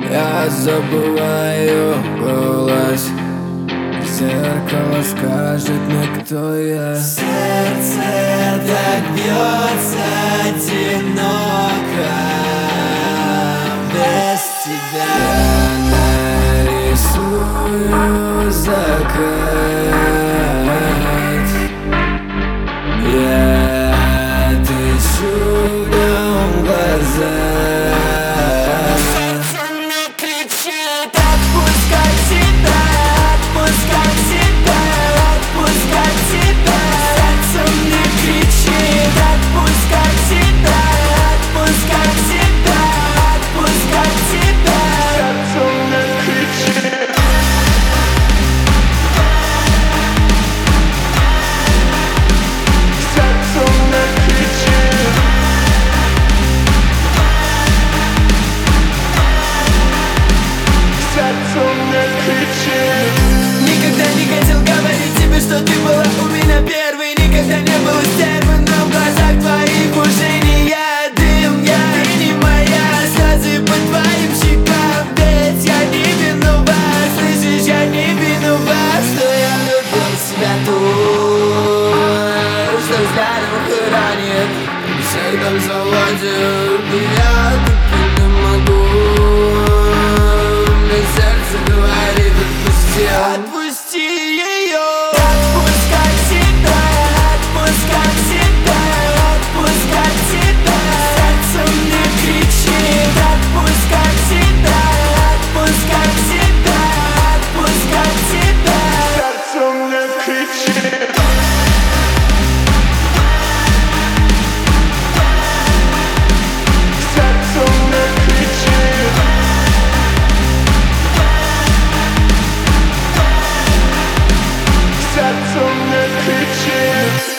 Я забываю голос, зеркало скажет мне, кто я. Сердце так бьется одиноко без тебя. Я нарисую закат, я отыщу в нем глаза. Сердце не кричит: отпускай себя, отпускай себя, отпускай себя. Сердце не кричит: отпускай себя, отпускай себя, отпускай себя. Сердце не кричит. Сердце не кричит. Сердце не кричит. Никогда не хотел говорить тебе, что ты была у меня первой. Никогда не был стервой, но в глазах твоих уже не я. Дым, я, ты не моя. Слезы по твоим щекам, ведь я не виноват. Слышишь, я не виноват, что я любил себя тут, что взглядом хранит. Всегда заводит меня, так и не могу. Мне сердце говорит, отпусти. Отпусти ее. Отпускай себя, отпускай себя, отпускай себя. Сердце мне кричит: отпускай себя, отпускай себя, отпускай себя. Сердце мне кричит. Сердце мне кричит. Сердце мне кричит.